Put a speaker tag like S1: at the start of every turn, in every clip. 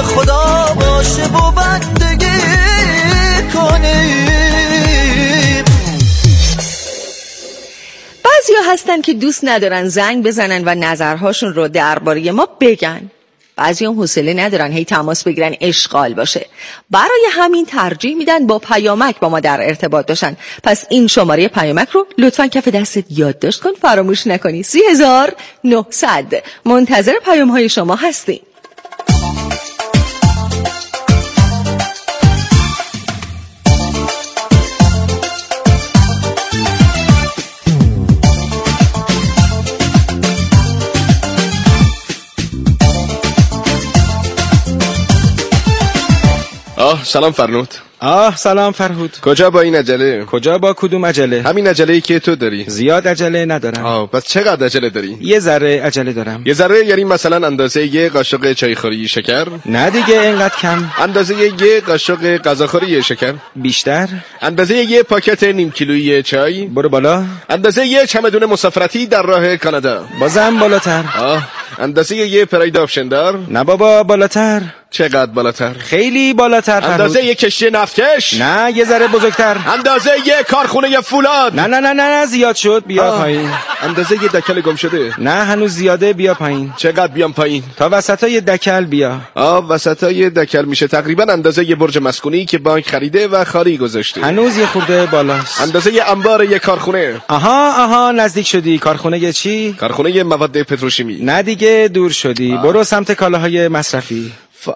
S1: خدا باشه و بندگی کنیم.
S2: بعضیا هستن که دوست ندارن زنگ بزنن و نظرهاشون رو درباره ما بگن. بعضی هم حوصله ندارن هی تماس بگیرن اشغال باشه، برای همین ترجیح میدن با پیامک با ما در ارتباط باشن. پس این شماره پیامک رو لطفاً کف دستت یادداشت کن، فراموش نکنی. 3900. منتظر پیام های شما هستیم.
S3: سلام فرنود.
S4: سلام فرهود.
S3: کجا با این عجله؟
S4: کجا با کدوم عجله؟
S3: همین عجله‌ای که تو داری.
S4: زیاد عجله ندارم.
S3: پس چقدر عجله داری؟
S4: یه ذره عجله دارم.
S3: یه ذره یعنی مثلا اندازه یه قاشق چایخوری شکر؟
S4: نه دیگه اینقدر کم.
S3: اندازه یه قاشق غذاخوری شکر؟
S4: بیشتر.
S3: اندازه یه پاکت نیم کیلویی چای؟
S4: برو بالا.
S3: اندازه یه چمدون مسافرتی در راه کانادا؟
S4: بازم بالاتر.
S3: اندازه یه پراید آپشندار؟
S4: نه بابا بالاتر.
S3: چقدر بالاتر؟
S4: خیلی بالاتر.
S3: اندازه یه کشتی نفتکش؟
S4: نه یه ذره بزرگتر.
S3: اندازه یه کارخونه فولاد؟
S4: نه زیاد شد، بیا پایین.
S3: اندازه یه دکل گم شده؟
S4: نه هنوز زیاده، بیا پایین.
S3: چقدر بیام پایین؟
S4: تا وسطای دکل بیا.
S3: وسطای دکل میشه تقریبا اندازه یه برج مسکونی که بانک خریده و خالی گذاشته.
S4: هنوز یه خورده بالاست.
S3: اندازه یه انبار یه کارخونه.
S4: آها نزدیک شدی. کارخونه چی؟
S3: کارخونه مواد پتروشیمی.
S4: نه دیگه دور شدی. برو سمت کالاهای مصرفی.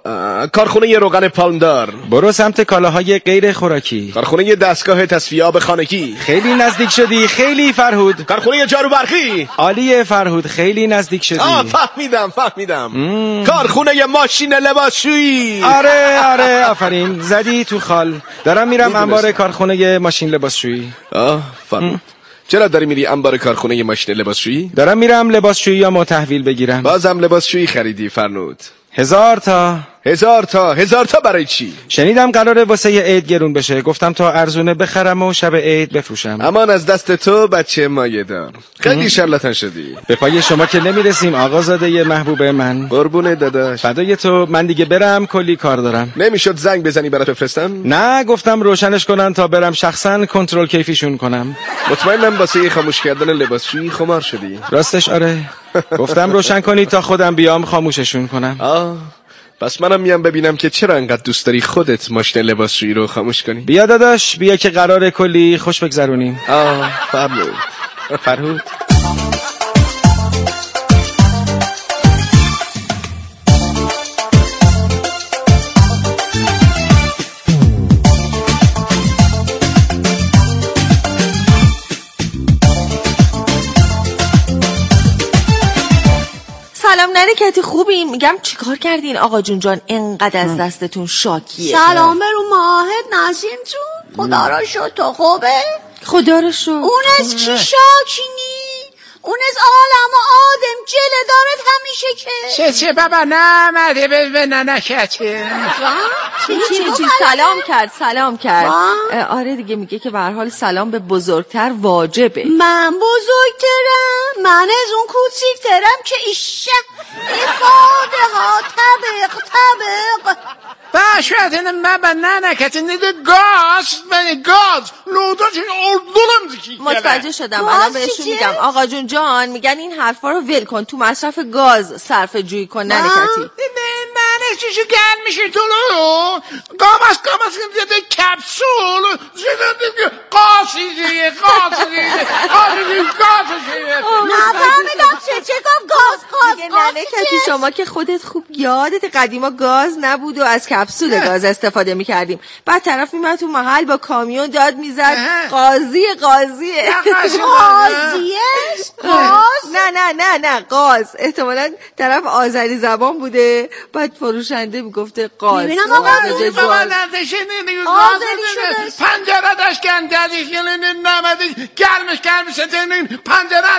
S3: کارخونه روغن پالمدار.
S4: برو سمت کالاهای غیر خوراکی.
S3: کارخونه دستگاه تصفیه آب خانگی.
S4: خیلی نزدیک شدی. خیلی فرهود.
S3: کارخونه جارو برقی.
S4: عالیه فرهود، خیلی نزدیک شدی.
S3: فهمیدم. کارخونه ماشین لباسشویی.
S4: آره آفرین، زدی تو خال. دارم میرم انبار کارخونه ماشین لباسشویی.
S3: فرهود چرا داری میری انبار کارخونه ماشین لباسشویی؟
S4: دارم میرم لباسشویی یا تحویل بگیرم.
S3: بازم لباسشویی خریدی فرنود؟
S4: 1000 تا.
S3: 1000 تا برای چی؟
S4: شنیدم قراره واسه عید گرون بشه، گفتم تا ارزونه بخرم و شب عید بفروشم.
S3: امان از دست تو بچه مایه دار، خیلی شرلاتن شدی.
S4: به پای شما که نمیرسیم آقازاده محبوب من.
S3: قربون داداش.
S4: فدای تو. من دیگه برم، کلی کار دارم.
S3: نمیشد زنگ بزنی برات بفرستم؟
S4: نه گفتم روشنش کنن تا برم شخصا کنترل کیفیشون کنم.
S3: مطمئنم واسه خاموش کردن لباسشویی خمار شدی.
S4: راستش آره. گفتم روشن کنی تا خودم بیام خاموششون کنم.
S3: پس منم میام ببینم که چرا انقدر دوست داری خودت ماشین لباسشویی رو خاموش کنی.
S4: بیا داداش، بیا که قراره کلی خوش بگذرونیم. فرهود.
S2: سلام نرکتی، خوبین؟ میگم چیکار کردین آقا جون اینقدر از دستتون شاکیه؟
S5: سلام برو ماهت نسیم جون. خدا را شد تو خوبه؟
S2: خدا را شد.
S5: اون از چی شاکینی؟ اون از عالم و آدم جله دارد همیشه که
S6: چه بابا نمده به ننکته.
S2: چی سلام کرد. آره دیگه، میگه که به هر حال سلام به بزرگتر واجبه.
S5: من بزرگترم؟ من از اون کوچیکترم که ایشه افاده ها طبق
S6: باشواتن من به ننکته نیده گاز لوداشون اردولم دکی.
S2: متوجه شدم، الان بهشون میگم آقا جون میگن این حرفا رو ول کن، تو مصرف گاز صرفه جویی کن ننکتی.
S6: من چیشو گرم میشه تو رو قامس دیده کپسول قاسی
S5: نفهمیدم چه گفت گاز
S2: ننکتی شما که خودت خوب یادت قدیما گاز نبود و از کپسول گاز استفاده میکردیم، بعد طرف میمد تو محل با کامیون داد میزد قاضیه نه قاز. احتمالاً طرف آذری زبان بوده، بعد فروشنده میگفته قاز.
S5: میبینم آقا
S6: پنجره داشت گندلیش نمدی گرمش پنجره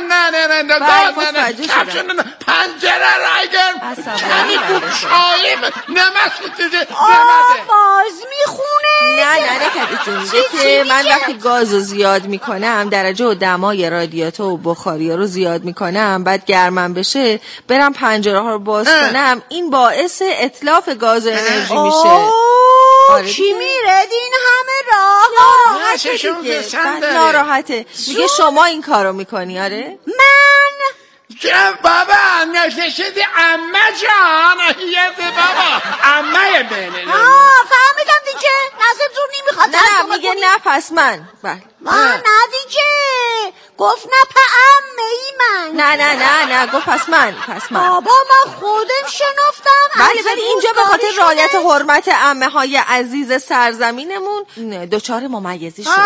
S6: نه پنجره رایگرم کمی تو شایم نمست
S5: آواز میخونه
S2: نه کتی جون میگه که من وقتی گازو زیاد میکنم، درجه و دمای رادیاتور و بخاری رو زیاد میکنم، بعد گرمم بشه برم پنجره ها رو باز کنم، این باعث اتلاف گاز و انرژی میشه.
S5: چی میره این همه راه؟
S2: ناراحته میگه شما این کارو میکنی. آره
S6: من بابا نشدی عمه جان، یه بابا عمه بینه.
S5: فهمیدم دیگه. نظر زور نمیخواد.
S2: نه میگه نه پس من. بله
S5: نه دیگه گفت نه عمه ای من.
S2: نه گفت پس من.
S5: بابا من خودم شنفتم.
S2: بله ولی اینجا به خاطر رعایت حرمت عمه های عزیز سرزمینمون دوچار ممیزی شد.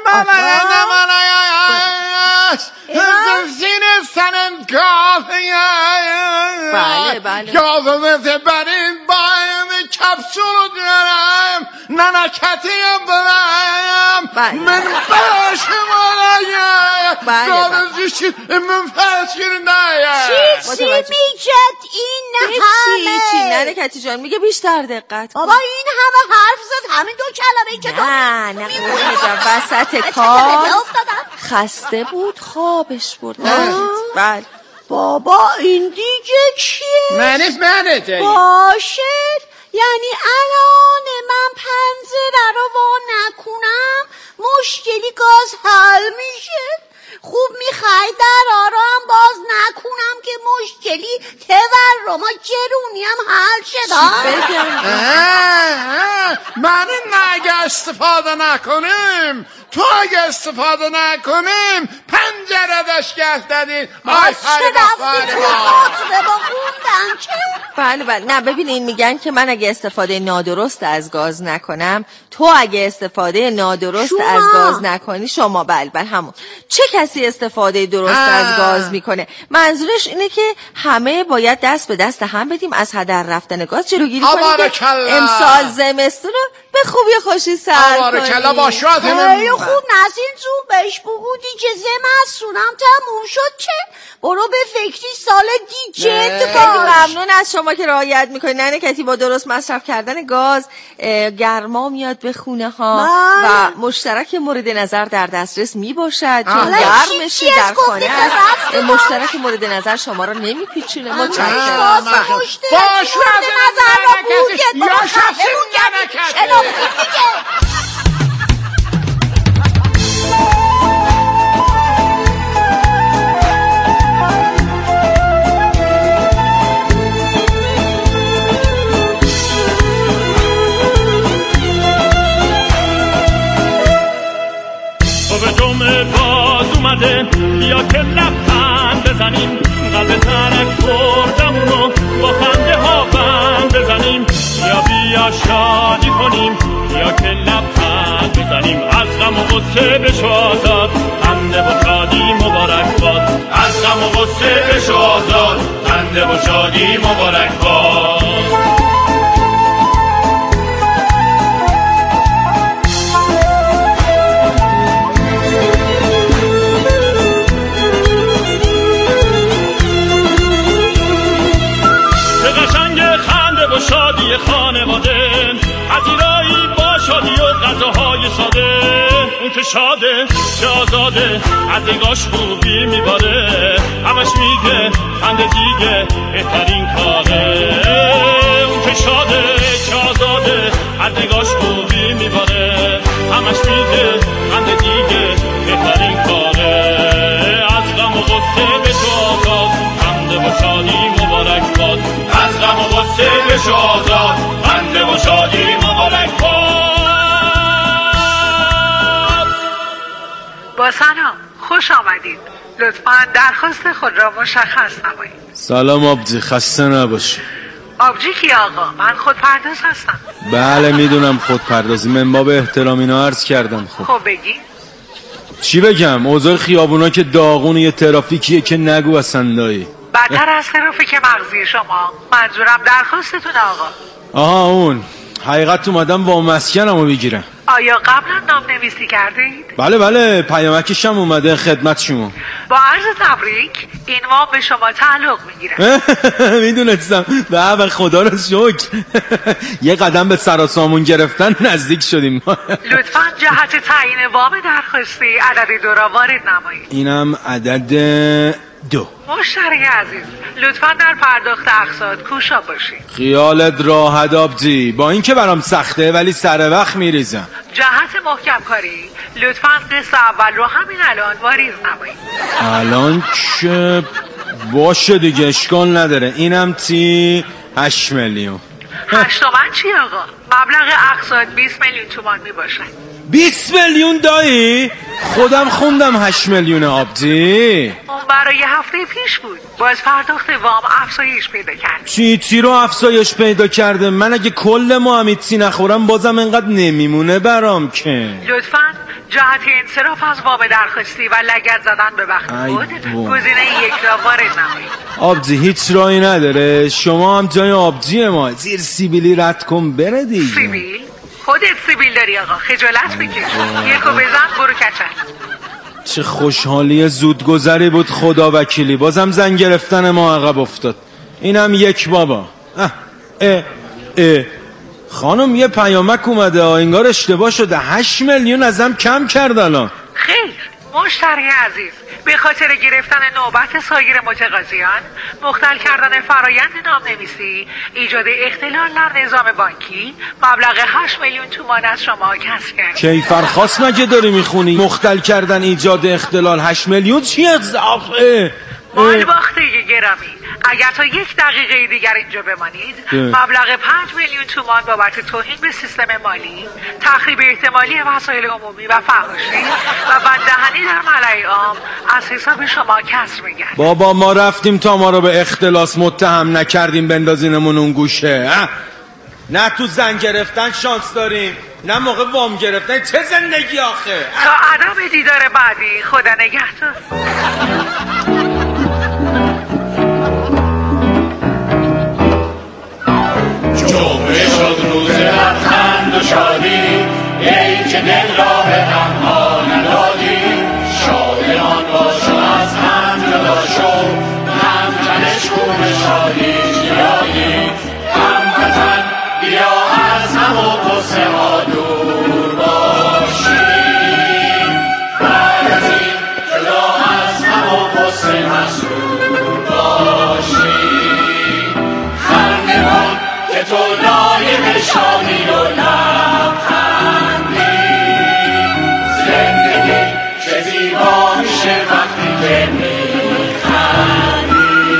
S2: بله
S6: گازمت برین بایم کپسول دارم ننکتیم برم من باشم آرایم گازشی من فشکر نایم
S5: چی میگد این همه؟
S2: چی ننکتی جان میگه بیشتر دقت کن.
S5: بابا این همه حرف زد همین دو کلمه که
S2: نه وسط کار خسته بود خوابش برد. بله
S5: بابا این دیگه چیه؟
S6: منه
S5: باشد یعنی الان من پنجره رو وا نکنم مشکلی گاز حل میشه. خوب میخوای در آرام باز نکنم که مشکلی تورم و جرونیم حل شد.
S6: من اگه استفاده نکنیم تو اگه استفاده نکنیم پنجره داشت دادین
S2: بله نه ببینین میگن که من اگه استفاده نادرست از گاز نکنم تو اگه استفاده نادرست از گاز نکنی شما. بله همون. چه کسی استفاده درست از گاز میکنه؟ منظورش اینه که همه باید دست به دست هم بدیم از هدر رفتن گاز جلوگیری کنیم که امسال زمستون رو به خوبی خوشی سر کنیم.
S5: خوب نسین جون بهش بگو دیگه زمستونم تموم شد که برو به فکری سال دیگه.
S2: خیلی ممنون از شما که رعایت میکنی ننه کتی. با درست مصرف کردن گاز گرما میاد به خونه ها و مشترک مورد نظر در دسترس میباشد چون گرمشه در خانه است. مشترک مورد نظر شما رو نمیپیچونه. متشکرم.
S5: باش مورد نظر رو بوگت یا شخصی
S7: بیا که لبخند بزنیم قلب ترک بردمونو با خنده ها بند بزنیم. بیا شادی کنیم بیا که لبخند بزنیم از غم و غصه بشو آزاد خنده و شادی مبارک باد. از غم و غصه بشو آزاد خنده و شادی مبارک باد. شادی خانواده پذیرایی با شادی و غذاهای ساده. اون که شاده چه آزاده از نگاش خوبی میباره همش میگه خنده دیگه بهترین کاره. اون که شاده چه آزاده از نگاش خوبی میباره همش میگه خنده دیگه بهترین کاره. از غم و غصه به تو آزاد خنده و شادی مبارک باد. از غم و غصه بشو آزاد خنده و شادی مبارک باد.
S8: با سلام خوش آمدید. لطفاً درخواست خود را مشخص نمایید.
S9: سلام آبجی خسته نباشی.
S8: آبجی کی آقا؟ من خودپرداز هستم.
S9: بله میدونم خودپردازی من باب احترام اینا عرض کردم.
S8: خب بگی
S9: چی بگم؟ اوضاع خیابونا که داغون یه ترافیکیه که نگو اصلا دایی.
S8: بدتر از ترافیک مغزی شما. منظورم درخواستتون آقا.
S9: آها اون حقیقت اومدم با مسکنمو بگیرم.
S8: آیا قبلا نام نویسی کردید؟
S9: بله پیامکشم اومده خدمت شما.
S8: با عرض تبریک این وام به شما تعلق میگیره.
S9: میدونستم. به خدا رو شکر. یه قدم به سر و سامون گرفتن نزدیک شدیم.
S8: لطفاً جهت تعیین وام درخواستی عدد 2 را وارد نمایید.
S9: اینم عدد 2.
S8: مشتری عزیز لطفاً در پرداخت اقساط کوشا باشید.
S9: خیالت راحت آبجی، با اینکه برام سخته ولی سر وقت میریزم.
S8: جهت محکم کاری لطفاً قسط اول رو همین الان واریز نمایید.
S9: الان که باشه دیگه اشکال نداره. اینم 8 میلیون.
S8: 8 تومن چی آقا؟ مبلغ اقساط 20 میلیون تومان می باشد.
S9: 20 میلیون دایی؟ خودم خوندم 8 میلیون آبجی.
S8: اون برای هفته پیش بود. باز پرداخت وام افزایش پیدا کرد.
S9: چی رو افزایش پیدا کرده؟ من اگه کل ماه هیچی نخورم بازم انقدر نمیمونه برام که.
S8: لطفاً جهت انصراف از وام درخواستی و لگد زدن به وقت خود گزینه 1 را وارد نمایید.
S9: آبجی هیچ راهی نداره؟ شما هم جای آبجی ما زیر سیبیلی رد کن بره دیگه.
S8: سیبیل؟ خودت سیبیل داری آقا، خجالت بکش. 1 بزن برو کچل.
S9: چه خوشحالی زودگذری بود خدا وکیلی. بازم زن گرفتن ما عقب افتاد. اینم 1 بابا. خانم یه پیامک اومده انگار اشتباه شده. 8 میلیون ازم کم کرد الان.
S8: خیر مشتری عزیز، به خاطر گرفتن نوبت سایر متقاضیان، مختل کردن فرایند نامنویسی، ایجاد اختلال در نظام بانکی، مبلغ 8 میلیون تومان از شما کسب کرد.
S9: کیفرخواست مگه داری میخونی؟ مختل کردن ایجاد اختلال 8 میلیون چیه؟
S8: مال باخته گرامی، اگر تا 1 دقیقه دیگر اینجا بمانید مبلغ 5 میلیون تومان بابت توهین به سیستم مالی، تخریب احتمالی وسایل عمومی و فحاشی و بددهنی در ملأ عام از حساب شما کسر میگن.
S9: بابا ما رفتیم تا ما رو به اختلاس متهم نکردیم بندازینمون اون گوشه. نه تو زن گرفتن شانس داریم نه موقع وام گرفتن. چه زندگی آخه.
S8: تا عدم دیدار بعدی خدا نگهدار.
S7: جمعه شد روز لبخند و شادی، ای که دل را به غمها ندادی. شادمان باش و از هم جدا شو، همتنش کو به شادی زیادی. هموطن بیا از هم و غصه ها دور باشیم. بعد از این جدا از هم و غصه مسرور باشیم. خنده کن که تو لایق شادی و لبخندی. زندگی چه زیبا میشه وقتی که میخندی.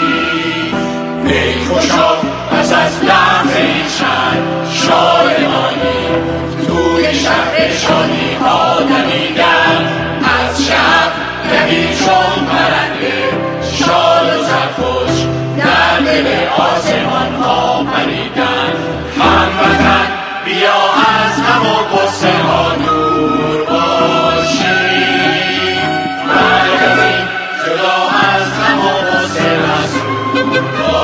S7: ای خوشا پس از لحظه این شادمانی، توی شهر شادی ها دمیدن از شب دوید چون پرنده. شاد و سرخوش در دل آسمان ها پریدن. هموطن بیا از هم و غصه ها دور باشیم. مرگ از این جدا از هم و غصه مسرور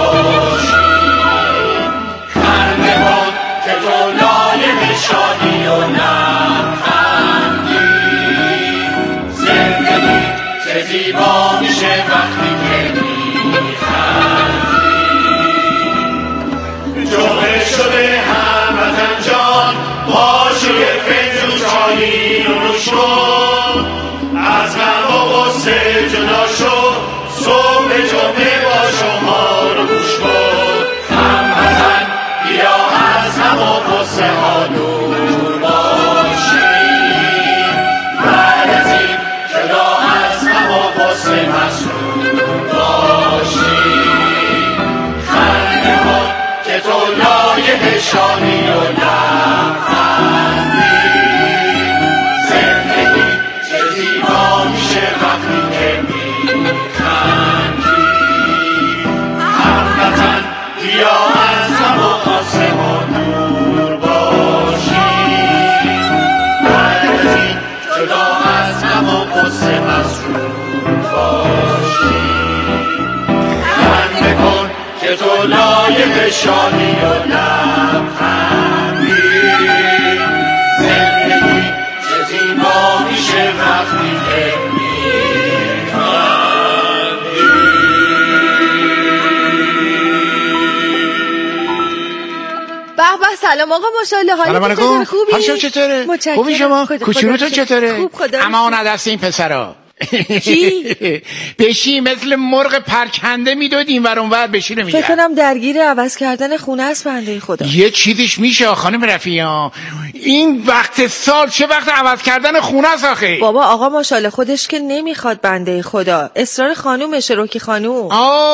S7: باشیم. خنده کن که تو لایق شادی و لبخندی. زندگی چه زیبا میشه وقتی که میخندی. جمعه شده هموطن جان، باشه یه فنجون چایی رو نوش کن. از غم و غصه جدا شو، صبح جمعه با شما رو گوش کن. هموطن بیا از غم و غصه ها دور باشیم. بعد از این جدا از غم و غصه مسرور باشیم. خنده کن که تو لایق شادی و لبخندی. زندگی چه زیبا میشه وقتی که میخندی. هموطن بیا از غم و غصه ها دور باشیم. بعد از این جدا از غم و غصه مسرور باشیم. خنده کن که تو لایق شادی و لبخندی.
S2: سلام آقا ماشاءالله. حالت چطوره؟ خوبی؟
S6: حالشو چطوره؟ خوبی شما؟ کوچولوتون چطوره؟
S2: خوب خدا.
S6: اما اون دست این پسرا
S2: چی؟
S6: بشی مثل مرغ پرکنده میدودیم ور اونور بشی نمیگرد.
S2: فکر کنم درگیر عوض کردن خونه است بنده خدا.
S6: یه چیزیش میشه خانم رفیعی، این وقت سال چه وقت عوض کردن خونه است آخه؟
S2: بابا آقا ماشاءالله خودش که نمیخواد بنده خدا، اصرار خانومشه، روکی خانوم.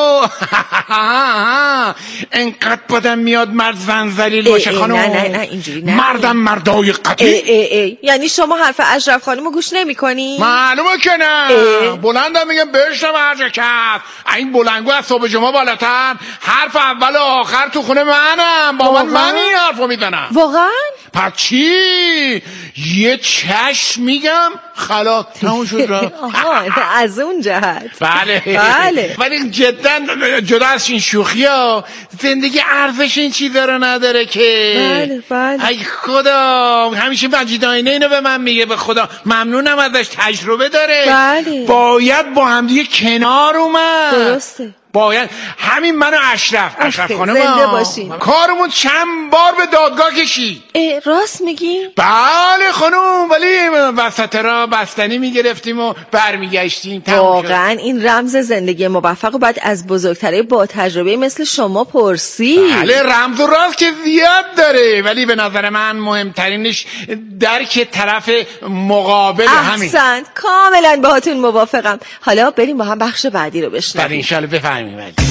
S6: انقدر بدم میاد مرد زن ذلیل باشه خانوم.
S2: نه اینجوری نه.
S6: مردم مردای قطعی.
S2: یعنی شما حرف اشرف خانومو گوش نمیکنی؟
S6: معلومه که نه. بلندم میگم بشنو هر کف. این بلنگو از صبح جمعه بالاتر، حرف اول و آخر تو خونه منم. با من این حرفو میزنم.
S2: واقعا؟
S6: پس چی؟ یه چشم میگم خلاص تموم شد را.
S2: از اون جهت.
S6: بله. ولی جدا جدا از این شوخی ها، زندگی ارزش این چیزا رو نداره که.
S2: بله.
S6: ای خدا، همیشه مجید آینه اینو به من میگه، به خدا ممنونم ازش، تجربه داره.
S2: بله.
S6: باید با هم دیگه کنار اومد.
S2: درسته.
S6: باید همین من و اشرف خانم
S2: زنده باشین.
S6: کارمون چند بار به دادگاه کشید.
S2: راست میگی؟
S6: بله خانم، ولی وسط را بستنی میگرفتیم و برمیگشتیم.
S2: واقعا این رمز زندگی موفق و باید از بزرگتره با تجربه مثل شما پرسی.
S6: بله رمز و راز که زیاد داره، ولی به نظر من مهمترینش درک طرف مقابل همین.
S2: احسنت، کاملا باهاتون موافقم. حالا بریم با هم بخش بعدی رو بشنویم.
S6: بله انشالله بفهمیم.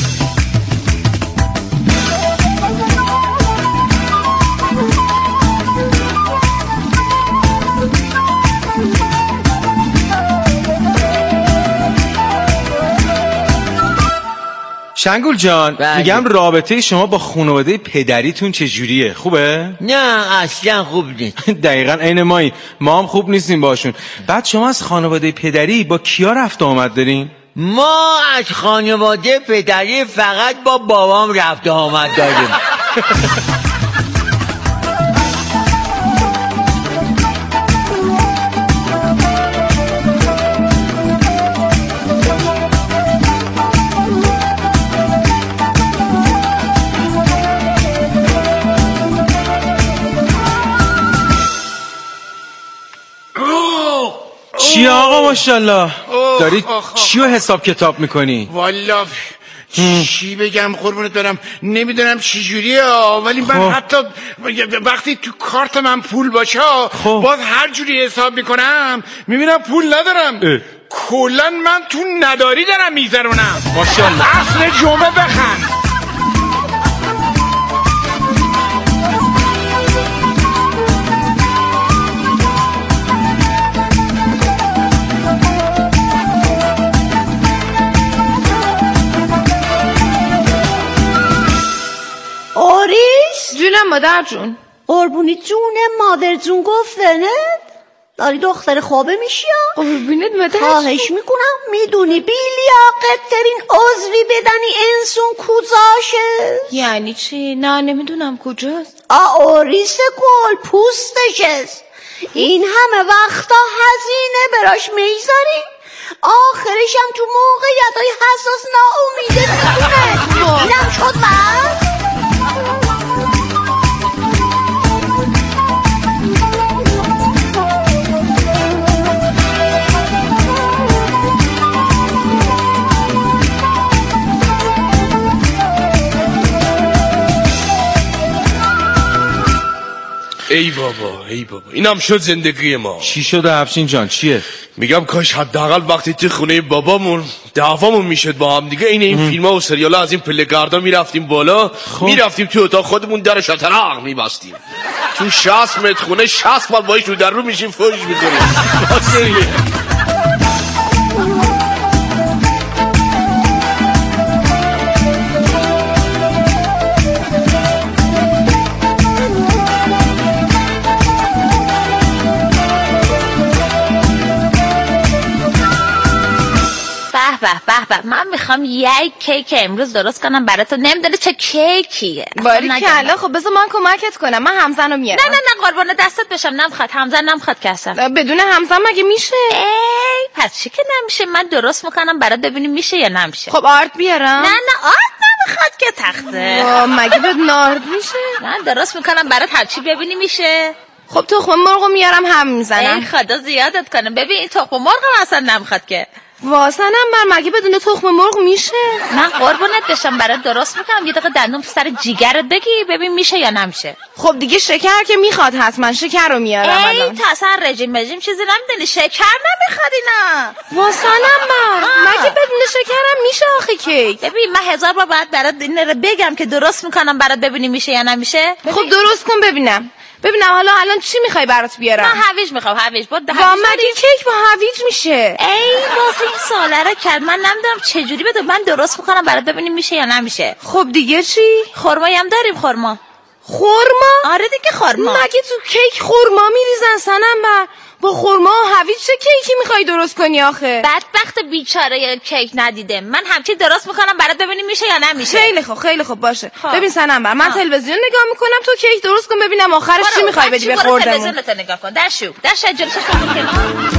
S9: شنگول جان، میگم رابطه شما با خانواده پدریتون چجوریه؟ خوبه؟
S10: نه اصلا خوب نیست.
S9: دقیقاً عین ما هم خوب نیستیم باشون. بعد شما از خانواده پدری با کیا رفت آمد دارین؟
S10: ما از خانواده پدری فقط با بابام رفت آمد داریم.
S9: چی آقا ماشاءالله؟ داری چی رو حساب کتاب میکنی؟
S6: والا چی بگم قربونت برم، نمیدونم چی جوریه، ولی من حتی وقتی تو کارت من پول باشه باز هر جوری حساب میکنم میبینم پول ندارم. کلا من تو نداری دارم میذارونم.
S9: ماشاءالله.
S6: اصل جمعه بخند.
S5: جونم مادر جون. قربونی جون مادر جون گفتنت؟ داری دختر خوابه میشی یا؟
S2: قربونت مادر جون.
S5: خواهش میکنم، میدونی بیلیاقت ترین عضوی بدنی انسون کجاشه؟
S2: یعنی چی؟ نه نمیدونم کجاست.
S5: آریس گل پوستشست. این همه وقتا هزینه براش میذاری، آخرش هم تو موقعیتای حساس ناامیده میکنه. اینم شد من؟
S3: ای بابا اینم شد زندگی ما.
S9: چی شده افشین جان؟ چیه؟
S3: میگم کاش حداقل وقتی تو خونه بابامون دعوامون میشد با هم دیگه این فیلم‌ها و سریالا از این پله‌گردا میرفتیم بالا، میرفتیم تو اتاق خودمون در شطرنج میبستیم، تو 60 متر خونه 60 بار باهاش رو در رو میشیم فوش می‌کنیم.
S11: به من میخوام یک کیک امروز درست کنم برات. نمیدونه چه کیکیه.
S2: باری کلا. خب بذار من کمکت کنم، من همزن رو میارم.
S11: نه قربون دستت بشم. نمیخواد همزن، نمیخواد کسم.
S2: بدون همزن مگه میشه؟
S11: پس چی که نمیشه؟ من درست میکنم برات ببینیم میشه یا نمیشه.
S2: خب آرد بیارم؟
S11: نه آرد نمیخواد که تخته.
S12: مگه بهت نارد میشه؟
S11: من درست میکنم برات هرچی ببینی میشه.
S12: خب تخم مرغو میارم هم میزنم.
S11: ای خدا زیادت کنه. ببین این تخم مرغم اصلا نمیخواد که.
S12: واسنم بر مگه بدون تخم مرغ میشه؟
S11: من قربونت بشم برات درست میکنم. یه دقیقه دندون تو سر جیگرت بگی ببین میشه یا نمیشه.
S12: خب دیگه شکر که میخواد حتما شکر رو میارم الان.
S11: ای تا اصلا رژیم چیزی نمیدونی. شکر نمیخواد اینا.
S12: واسنم مگه بدون شکرم میشه آخه کیک؟
S11: ببین من 1000 بار باید برات این رو بگم که درست میکنم برات ببینی میشه یا نمیشه.
S12: خب درست کن ببینم حالا الان چی میخوای برات بیارم؟
S11: من هویج میخوام. هویج بود.
S12: مگه کیک با هویج میشه؟
S11: ای واسه این سواله رو کرد. من نمیدونم چه جوری بده. من درست میکنم برات ببینیم میشه یا نمیشه.
S12: خب دیگه چی؟
S11: خرمایی هم داریم. خرما؟ آره دیگه خرما.
S12: مگه تو کیک خرما میریزن صنم بر؟ با خرما و هویج چه کیکی میخوای درست کنی آخه؟
S11: بدبخت بیچاره کیک ندیده. من همچی درست میکنم برات ببینیم میشه یا نمیشه.
S12: خیلی خوب باشه. ببین صنم بر من تلویزیون نگاه میکنم تو کیک درست کن ببینم آخرش چی میخوای بدی به خوردمون.
S11: تلویزیونت نگاه کن. دش جلوشش بکن کنار.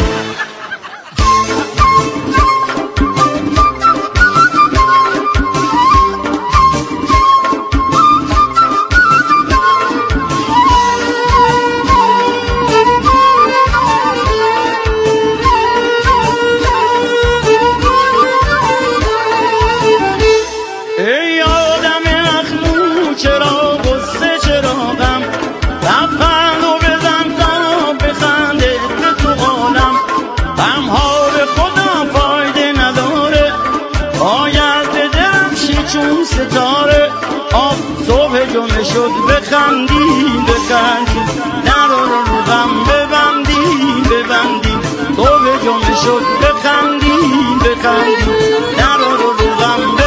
S13: شد بخندیم در رو غم ببندیم صبح جمعه شد بخندیم در رو غم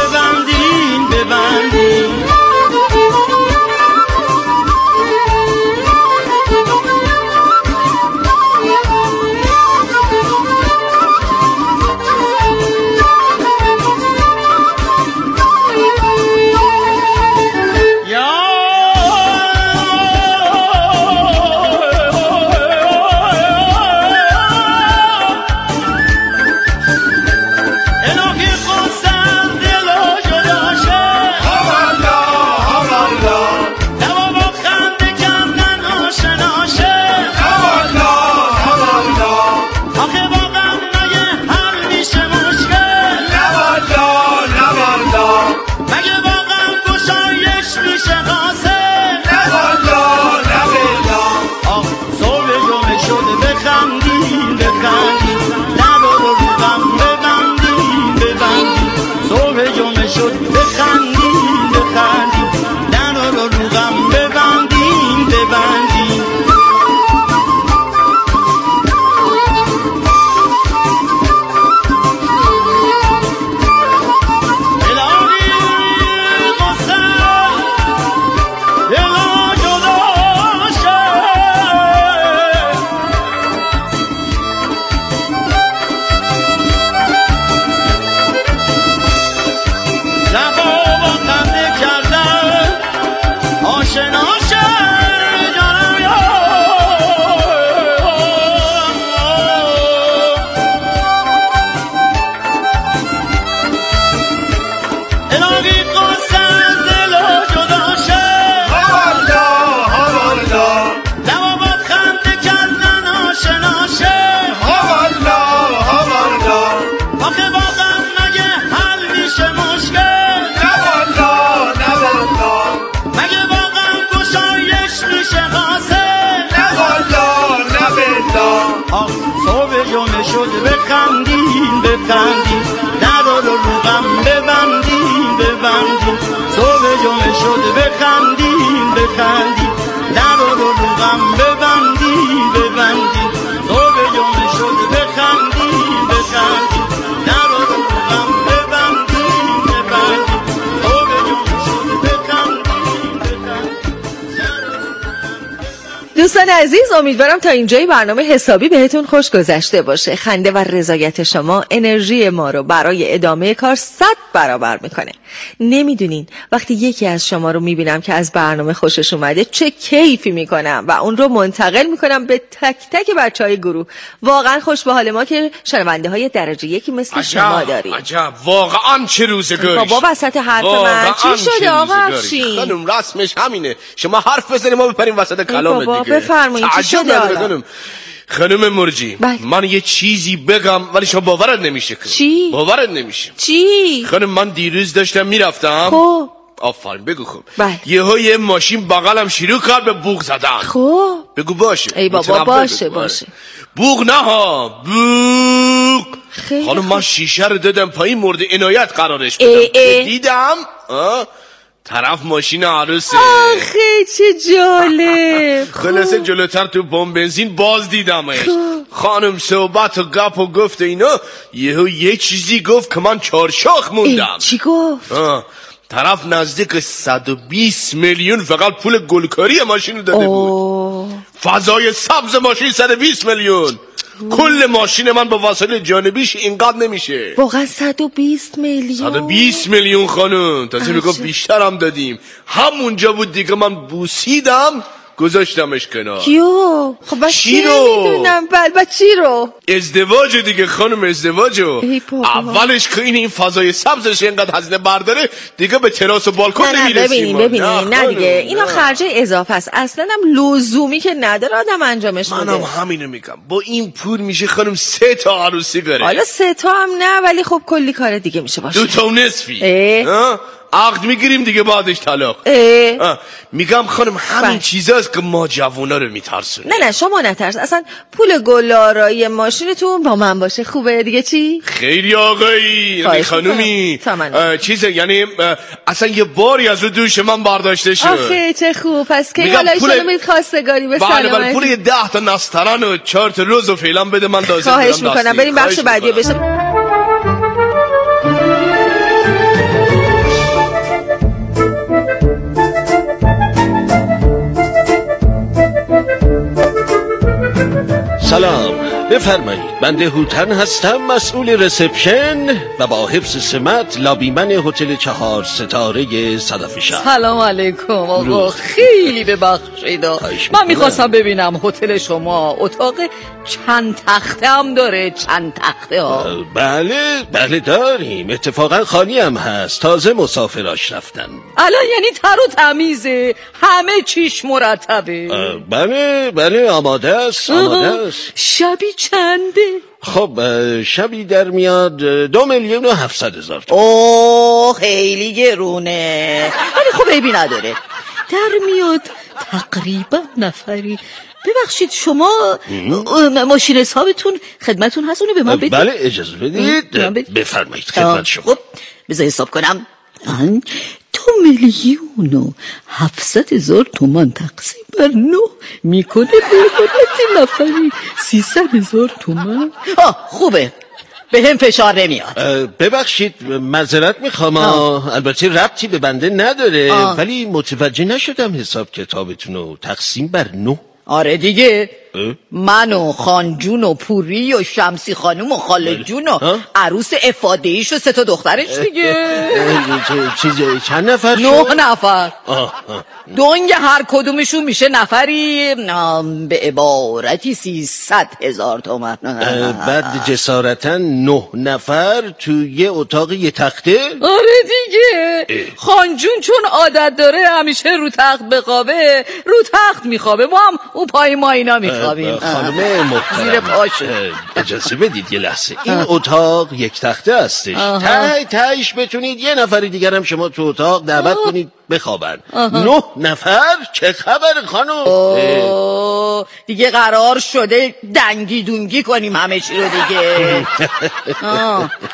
S13: ببندیم در رو غم ببندیم صبح جمعه شد بخندیم در رو غم ببندیم صبح جمعه شد بخندیم در رو غم ببندیم صبح جمعه شد بخندیم
S2: دوستان عزیز، امیدوارم تا اینجای برنامه حسابی بهتون خوش گذشته باشه. خنده و رضایت شما انرژی ما رو برای ادامه کار 100 برابر میکنه. نمیدونین وقتی یکی از شما رو میبینم که از برنامه خوشش اومده چه کیفی میکنم و اون رو منتقل میکنم به تک تک بچهای گروه. واقعا خوش به حال ما که شنونده های درجه یکی مثل شما داریم.
S3: عجب، واقعا چه روزگاری.
S2: بابا وسط حرف من چی شده آقا افشین؟
S3: خانم رسمش همینه، شما حرف بزنید ما بپریم وسط کلام دیگه.
S2: بابا بفرمایید چی شده؟
S3: خانم مرجی من یه چیزی بگم ولی شما باورت نمیشه.
S2: چی؟
S3: باورت نمیشه.
S2: چی؟
S3: خانم من دیروز داشتم میرفتم.
S2: خب
S3: آفرین بگو. خب یه ماشین بغلم شروع کرد به بوق زدن.
S2: خب
S3: بگو باشه.
S2: ای بابا باشه.
S3: بوق نه ها، بوق. خانم من شیشه رو دادم پایین مورد عنایت قرارش بدم. دیدم طرف ماشین عروسه.
S2: آخه چه جالب.
S3: خلاصه جلوتر تو بمب بنزین باز دیدمش. خانم صحبت و گپ و گفت اینا یه چیزی گفت که من چارشاخ موندم.
S2: چی گفت؟
S3: طرف نزدیک 120 میلیون فقط پول گلکاری ماشین داده بود. فضای سبز ماشین 120 میلیون. کل ماشین من با وسایل جانبیش اینقدر نمیشه.
S2: واقعا 120 میلیون.
S3: 120 میلیون خانم. تازه میگفت بیشتر هم دادیم. همونجا بود دیگه من بوسیدم گذاشتمش کنار.
S2: کیو؟ خب من چی نمیدونم. چی رو؟
S3: ازدواج دیگه خانم، ازدواجو. اولش که این فضای سبزش اینقدر هزینه برداره دیگه به تراس و بالکن نمیرسیم.
S2: ببینین نه دیگه اینا خرج اضافه است. اصلا هم لزومی که نداره آدم انجامش بده.
S3: منم همینو میگم. با این پول میشه خانم 3 تا عروسی بره.
S2: حالا 3 تا هم نه ولی خب کلی کار دیگه میشه باشه.
S3: 2 تا و نصفی. عقد میگیریم دیگه بعدش طلاق. میگم خانم همین چیزاست که ما جوونا رو میترسونه.
S2: نه شما نترس. اصلا پول گلارایی ماشینتون با من باشه. خوبه دیگه چی؟
S3: خیلی آقایی خانومی چیزه، یعنی اصلا یه باری از رو دوش من برداشته شد.
S2: آخه چه خوب. پس که حالا ایشالا میرید خواستگاری به سلامتی.
S3: بله پول 10 تا نسترن و 4 تا روز و فعلا بده من لازم.
S2: خواهش میکنم بریم بخش بعدی بشه.
S14: سلام، بفرمایید. بنده هوتن هستم، مسئول رسپشن و با حفظ سمت لابیمن هتل 4 ستاره صدف شهر.
S15: سلام علیکم آقا، خیلی ببخشید. من میخواستم ببینم هتل شما اتاق چند تخته هم داره؟ چند تخته ها؟
S14: بله داریم. اتفاقا خالی هم هست، تازه مسافراش رفتن.
S15: الان یعنی تر و تمیزه، همه چیش مرتبه؟
S14: بله آماده است.
S15: شبی چنده؟
S14: خب شبی در میاد 2,700,000 تومان.
S15: اوه خیلی گرونه. ولی خب عیبی نداره، در میاد تقریبا نفری. ببخشید شما ماشین حسابتون خدمتون هست؟ اونو به من بدید.
S14: بله اجازه بدید. بفرمایید خدمت شما.
S15: خب بذار حساب کنم. 2,700,000 تومان تقسیم بر 9 میکنه به حالت نفری 300,000 تومان. خوبه، به هم فشار نمیاد.
S14: ببخشید معذرت میخوام، البته ربطی به بنده نداره ولی متوجه نشدم حساب کتابتون رو تقسیم بر 9.
S15: آره دیگه، من و خانجون و پوری و شمسی خانوم و خاله جون و عروس افادهیش و 3 تا دخترش دیگه.
S14: چند نفر شد؟
S15: 9 نفر. دنگ هر کدومشون میشه نفری به عبارتی 300,000 تومان.
S14: بعد جسارتا 9 نفر تو یه اتاق یه تخته؟
S15: آره دیگه. خانجون چون عادت داره همیشه رو تخت بخوابه، رو تخت میخوابه، ما هم اون پای ما اینا میخوابیم.
S14: خانم محترم
S15: زیر پاشه.
S14: اجازه بدید یه لحظه. این اتاق یک تخته هستش. تایش بتونید یه نفر دیگر هم شما تو اتاق دعوت کنید بخوابن. 9 نفر چه خبر خانم؟
S15: دیگه قرار شده دنگی دونگی کنیم همه چی رو دیگه.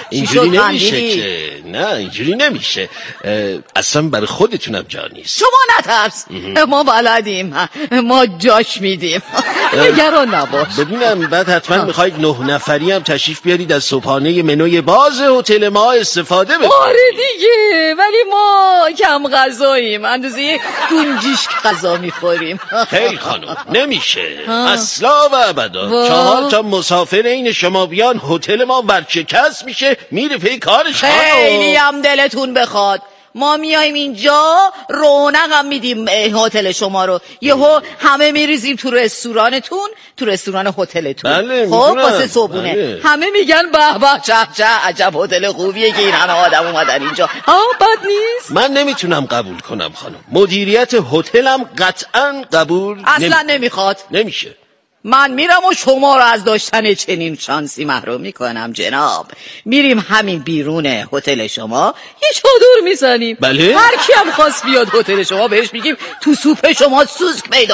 S14: اینجوری نمیشه که. نه اینجوری نمیشه. اصلا برای خودتونم جا نیست.
S15: شما نترس، ما بلدیم، ما جاش میدیم. نگران نباش.
S14: ببینم بعد حتما میخواید 9 نفری هم تشریف بیارید از صبحانه منوی باز هتل ما استفاده بکنید.
S15: آره دیگه، ولی ما کم غذاییم، اندازه گنجیش غذا میخوریم.
S14: خیلی خانم نمیشه اصلا و ابدا. 4 تا مسافر این شما بیان هتل ما ورشکست میشه، میره پی کارش.
S15: خیلی هم دلتون بخواد ما میایم اینجا رونق هم میدیم هتل شما رو، یهو همه میریزیم تو رستورانتون، تو رستوران هتلتون.
S14: بله
S15: خب واسه صبحونه. بله. همه میگن به به چه عجب هتل خوبیه که این همه آدم اومدن اینجا. بد نیست.
S14: من نمیتونم قبول کنم خانم. مدیریت هتلم قطعا قبول
S15: اصلا نمیخواد.
S14: نمیشه.
S15: من میرم و شما رو از داشتن چنین شانسی محروم میکنم جناب. میریم همین بیرون هتل شما یه چادر میزنیم.
S14: بله.
S15: هر کی هم خواست بیاد هتل شما بهش میگیم تو سوپ شما سوسک پیدا